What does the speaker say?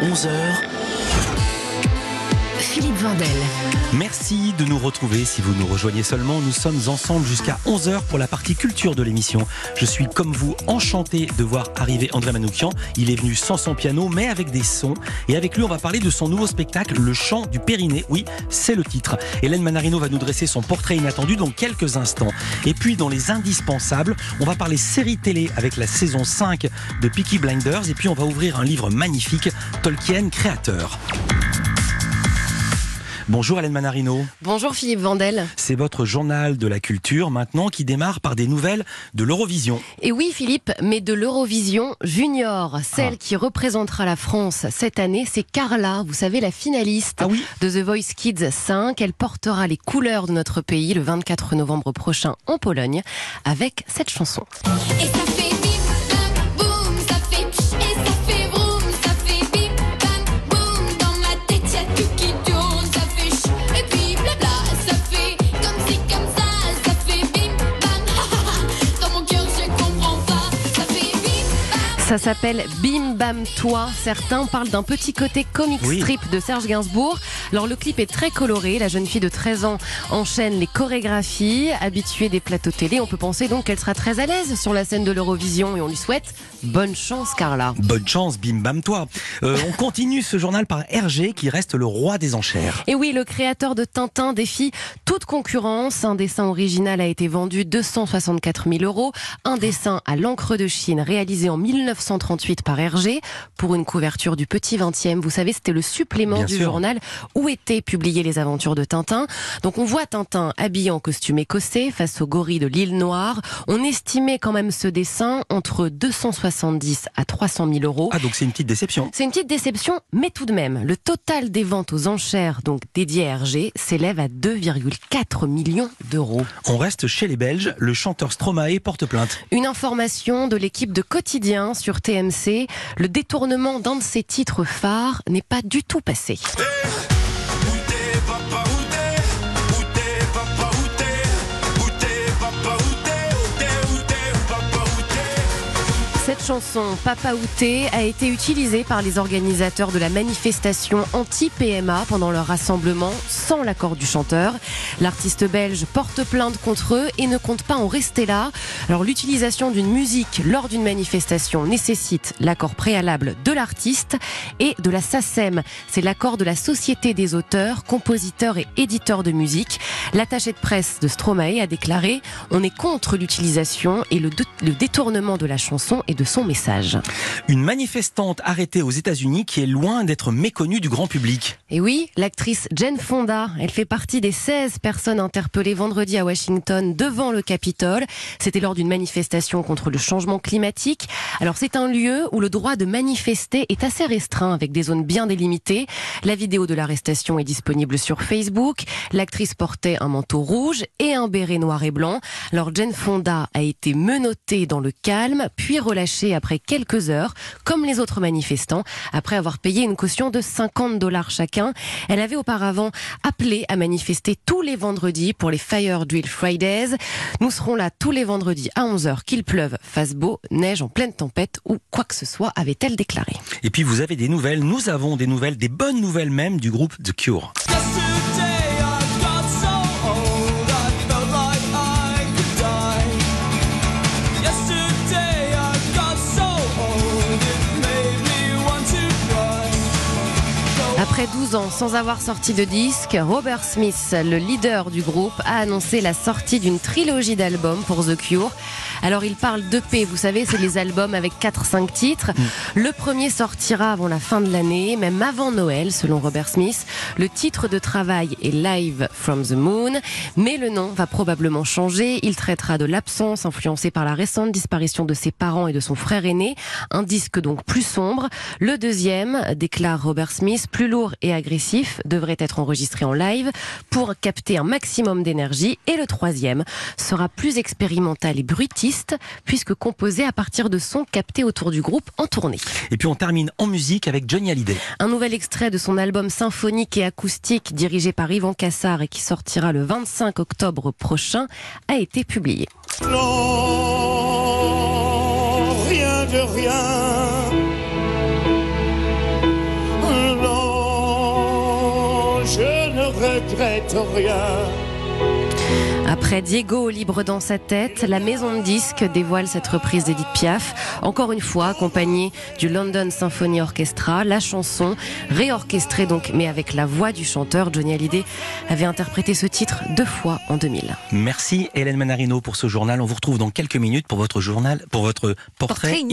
11h. Philippe Vandel. Merci de nous retrouver. Si vous nous rejoignez seulement, nous sommes ensemble jusqu'à 11h pour la partie culture de l'émission. Je suis comme vous enchanté de voir arriver André Manoukian. Il est venu sans son piano mais avec des sons. Et avec lui, on va parler de son nouveau spectacle, Le Chant du Périnée. Oui, c'est le titre. Hélène Manarino va nous dresser son portrait inattendu dans quelques instants. Et puis dans les indispensables, on va parler série télé avec la saison 5 de Peaky Blinders. Et puis on va ouvrir un livre magnifique, Tolkien créateur. Bonjour Hélène Manarino. Bonjour Philippe Vandel. C'est votre journal de la culture maintenant qui démarre par des nouvelles de l'Eurovision. Et oui Philippe, mais de l'Eurovision Junior. Celle qui représentera la France cette année, c'est Carla, vous savez, la finaliste de The Voice Kids 5. Elle portera les couleurs de notre pays le 24 novembre prochain en Pologne avec cette chanson. Et ça fait bip, bam, boum, ça fait pch, et ça fait vroom, ça fait bip, bam, boum, dans ma tête y'a tout qui tourne, ça fait ch, et puis blabla, ça fait comme ci, comme ça fait bip, bam, ha ha ha, dans mon cœur je comprends pas, ça fait bip, bam. Ça s'appelle Bim Bam Toi. Certains parlent d'un petit côté comic strip de Serge Gainsbourg. Alors le clip est très coloré. La jeune fille de 13 ans enchaîne les chorégraphies. Habituée des plateaux télé, on peut penser donc qu'elle sera très à l'aise sur la scène de l'Eurovision. Et on lui souhaite bonne chance, Carla. Bonne chance, Bim Bam Toi. On continue ce journal par Hergé qui reste le roi des enchères. Et oui, le créateur de Tintin défie toute concurrence. Un dessin original a été vendu 264 000 €. Un dessin à l'encre de Chine réalisé en 1938 par Hergé pour une couverture du Petit 20e. Vous savez, c'était le supplément du journal où étaient publiées les aventures de Tintin. Donc on voit Tintin habillé en costume écossais face au gorille de l'île Noire. On estimait quand même ce dessin entre 270 à 300 000 €. Ah, donc c'est une petite déception. C'est une petite déception, mais tout de même, le total des ventes aux enchères donc dédiées à Hergé s'élève à 2,4 millions d'euros. On reste chez les Belges. Le chanteur Stromae porte plainte. Une information de l'équipe de Quotidien sur TMC. Le détournement d'un de ses titres phares n'est pas du tout passé. Cette chanson, Papa Outé, a été utilisée par les organisateurs de la manifestation anti-PMA pendant leur rassemblement sans l'accord du chanteur. L'artiste belge porte plainte contre eux et ne compte pas en rester là. Alors l'utilisation d'une musique lors d'une manifestation nécessite l'accord préalable de l'artiste et de la SACEM. C'est l'accord de la Société des auteurs, compositeurs et éditeurs de musique. L'attaché de presse de Stromae a déclaré « On est contre l'utilisation et le détournement de la chanson et de son message ». Une manifestante arrêtée aux États-Unis qui est loin d'être méconnue du grand public. Et oui, l'actrice Jane Fonda, elle fait partie des 16 personnes interpellées vendredi à Washington devant le Capitole. C'était lors d'une manifestation contre le changement climatique. Alors c'est un lieu où le droit de manifester est assez restreint avec des zones bien délimitées. La vidéo de l'arrestation est disponible sur Facebook. L'actrice portait un manteau rouge et un béret noir et blanc. Alors Jane Fonda a été menottée dans le calme, puis relâchée après quelques heures, comme les autres manifestants, après avoir payé une caution de $50 chacun. Elle avait auparavant appelé à manifester tous les vendredis pour les Fire Drill Fridays. Nous serons là tous les vendredis à 11h, qu'il pleuve, fasse beau, neige, en pleine tempête ou quoi que ce soit, avait-elle déclaré. Et puis vous avez des nouvelles, nous avons des nouvelles, des bonnes nouvelles même du groupe The Cure. Après 12 ans sans avoir sorti de disque, Robert Smith, le leader du groupe, a annoncé la sortie d'une trilogie d'albums pour The Cure. Alors il parle d'EP, vous savez, c'est les albums avec 4-5 titres. Le premier sortira avant la fin de l'année, même avant Noël, selon Robert Smith. Le titre de travail est Live from the Moon, mais le nom va probablement changer. Il traitera de l'absence influencée par la récente disparition de ses parents et de son frère aîné. Un disque donc plus sombre. Le deuxième, déclare Robert Smith, plus lourd et agressif, devrait être enregistré en live pour capter un maximum d'énergie. Et le troisième sera plus expérimental et bruitiste, puisque composé à partir de sons captés autour du groupe en tournée. Et puis on termine en musique avec Johnny Hallyday. Un nouvel extrait de son album symphonique et acoustique dirigé par Yvan Cassar et qui sortira le 25 octobre prochain a été publié. Non, rien de rien. regrette rien. Après Diego libre dans sa tête, la maison de disques dévoile cette reprise d'Edith Piaf, encore une fois accompagnée du London Symphony Orchestra. La chanson, réorchestrée donc, mais avec la voix du chanteur, Johnny Hallyday avait interprété ce titre 2 fois en 2000. Merci Hélène Manarino pour ce journal. On vous retrouve dans quelques minutes pour votre journal, pour votre portrait